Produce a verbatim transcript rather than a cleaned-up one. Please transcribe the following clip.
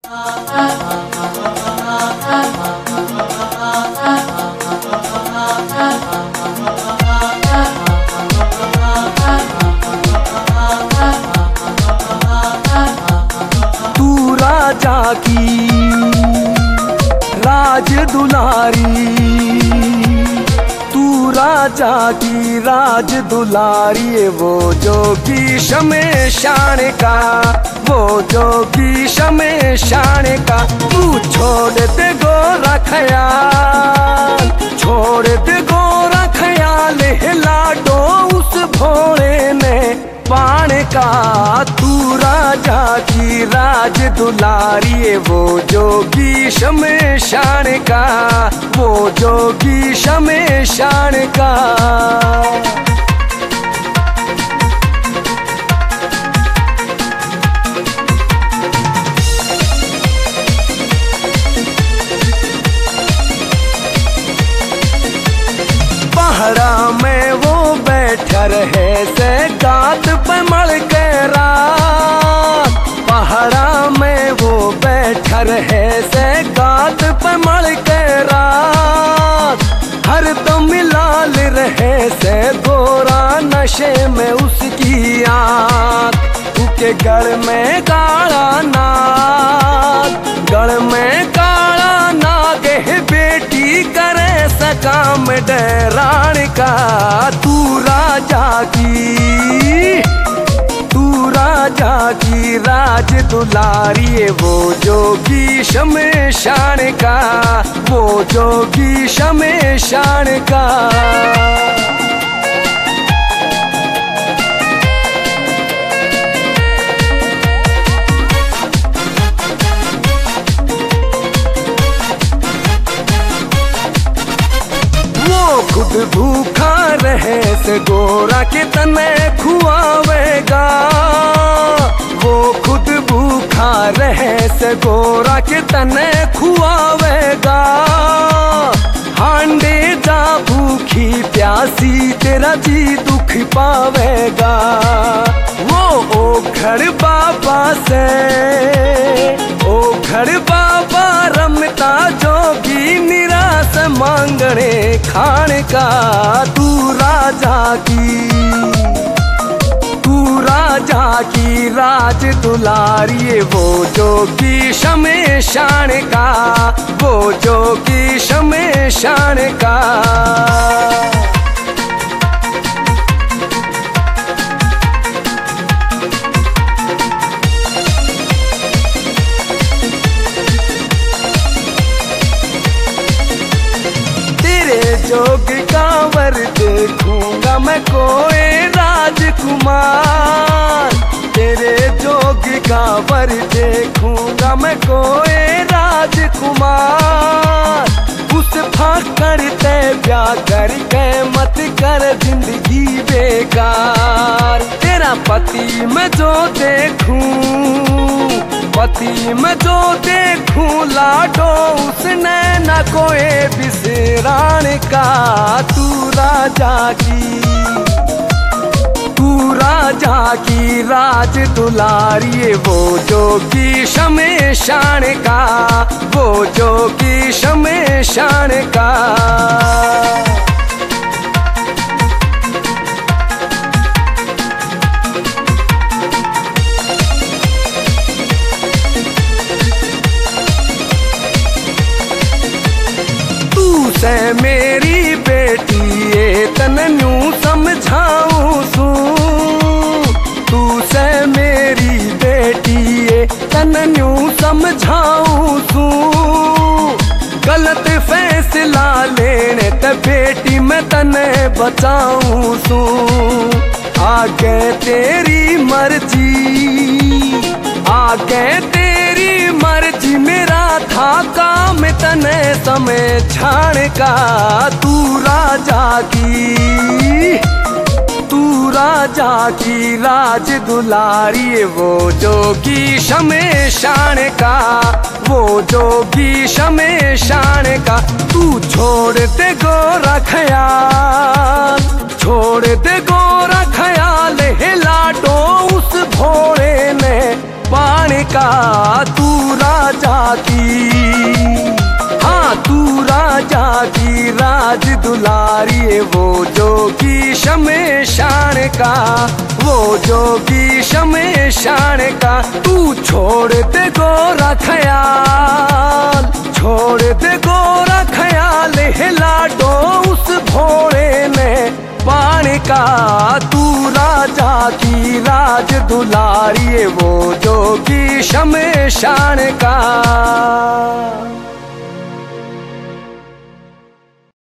तू राजा की राज दुलारी, तू राजा की राज दुलारी, वो जोगी शमे शान का, वो जोगी शमे शान का। तू छोड़ दे गोरा ख्याल, छोड़ दे गोरा ख्याल, लाडो उस भोले ने पान का। तू राजा की राज दुलारी, वो जोगी शमे शान का, वो जोगी शमे शान का। पहरा में वो बैठा रहे से गात पे मल के रात, पहरा में वो बैठा रहे से गात पे मल के रात। हर तो मिलाल रहे से गोरा नशे में उसकी आँख, उसके गल में काला नाग, गल में काला नाग है बेटी करे सकाम डरान का। तू राजा की, तू राजा की राज दुलारी, वो जोगी शमे शान का, वो जोगी शमे शान का। खुद भूखा रहे से गोरा के तने खुआवेगा, वो खुद भूखा रहे से गोरा के तने खुआवेगा। हांडे जा भूखी प्यासी तेरा जी दुख पावेगा। वो ओखड़ बाबा से, ओखड़ बाबा रमता जोगी निराश मांगने खान का। तू राजा की, तू राजा की राज दुलारी, वो जोगी शमे शान का, वो जोगी शमे शान का। जोग कांवर देखूंगा मैं कोई राजकुमार, तेरे जोग कांवर देखूंगा मैं कोई राजकुमार। उस फाकर ते ब्याह करके मत कर जिंदगी बेकार। तेरा पति मैं जो देखूं, पति मैं जो देखूं, लाडो उसने न कोई बिसरान का। तू राजा की, तू राजा की राज दुलारी, वो जोगी शमे शान का, वो जोगी शमे शान का। से मेरी बेटी ये तनन्यू समझाऊं सू, तू से मेरी बेटी ये तनन्यू समझाऊं सू। गलत फैसला लेने ते बेटी मैं तने बचाऊं सू। आगे तेरी मर्जी, आगे तेरी मर्जी, मेरा था काम तने समय छाण का। तू राजा की, तू राजा की राज दुलारी, वो जोगी शमे शान का, वो जोगी शमे शान का। तू छोड़ दे गोरा ख्याल, छोड़ दे गोरा ख्याल, लाडो उस भोले ने पाण का, तू राजा की, हाँ तू राजा की राज दुलारी, वो जोगी शमशान का, वो जोगी शमशान का। तू छोड़ दे गोरा ख्याल, छोड़ दे गोरा ख्याल, लाडो उस भोले ने पाण का, तू राजा की राज दुलारी, वो जोगी शमशान का।